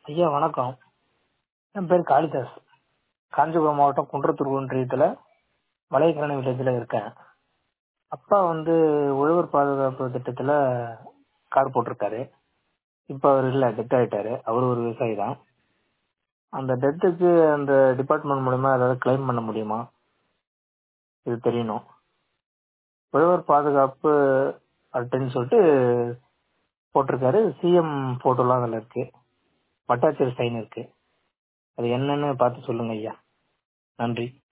ஐயா வணக்கம். என் பேர் காளிதாஸ். காஞ்சிபுரம் மாவட்டம் குன்றத்தூர் ஒன்றியத்துல வலைக்கரணை வில்லேஜ்ல இருக்கேன். அப்பா உழவர் பாதுகாப்பு திட்டத்துல கார் போட்டிருக்காரு. இப்ப அவர் இல்ல, டெத் ஆயிட்டாரு. அவரு ஒரு விவசாயி தான். அந்த டெத்துக்கு அந்த டிபார்ட்மெண்ட் மூலமா ஏதாவது கிளைம் பண்ண முடியுமா? இது தெரியணும். உழவர் பாதுகாப்பு அப்படின்னு சொல்லிட்டு போட்டிருக்காரு. சிஎம் போட்டோலாம் அதுல இருக்கு, வட்டாட்சியர் சைன் இருக்கு. அது என்னன்னு பார்த்து சொல்லுங்க ஐயா. நன்றி.